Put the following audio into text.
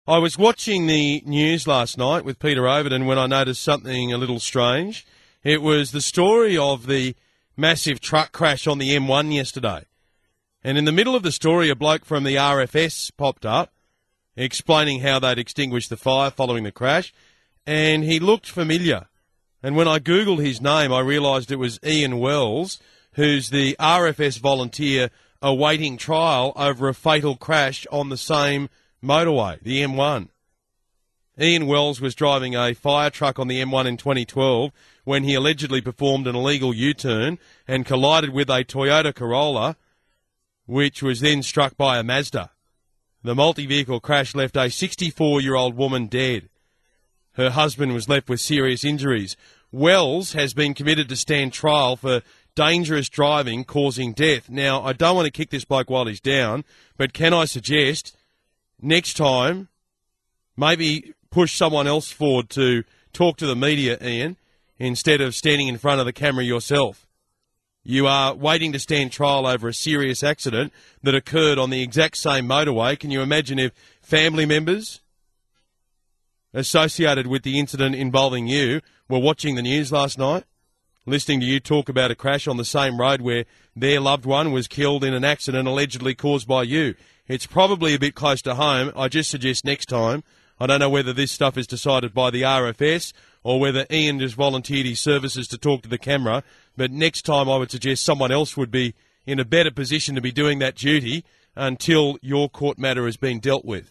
I was watching the news last night with Peter Overton when I noticed something a little strange. It was the story of the massive truck crash on the M1 yesterday. And in the middle of the story, a bloke from the RFS popped up explaining how they'd extinguished the fire following the crash. And he looked familiar. And when I Googled his name, I realised it was Ian Wells, who's the RFS volunteer awaiting trial over a fatal crash on the same motorway, the M1. Ian Wells was driving a fire truck on the M1 in 2012 when he allegedly performed an illegal U-turn and collided with a Toyota Corolla, which was then struck by a Mazda. The multi-vehicle crash left a 64-year-old woman dead. Her husband was left with serious injuries. Wells has been committed to stand trial for dangerous driving causing death. Now, I don't want to kick this bloke while he's down, but can I suggest next time maybe push someone else forward to talk to the media, Ian, instead of standing in front of the camera yourself? You are waiting to stand trial over a serious accident that occurred on the exact same motorway. Can you imagine if family members associated with the incident involving you were watching the news last night, listening to you talk about a crash on the same road where their loved one was killed in an accident allegedly caused by you? It's probably a bit close to home. I just suggest next time, I don't know whether this stuff is decided by the RFS or whether Ian just volunteered his services to talk to the camera, but next time I would suggest someone else would be in a better position to be doing that duty until your court matter has been dealt with.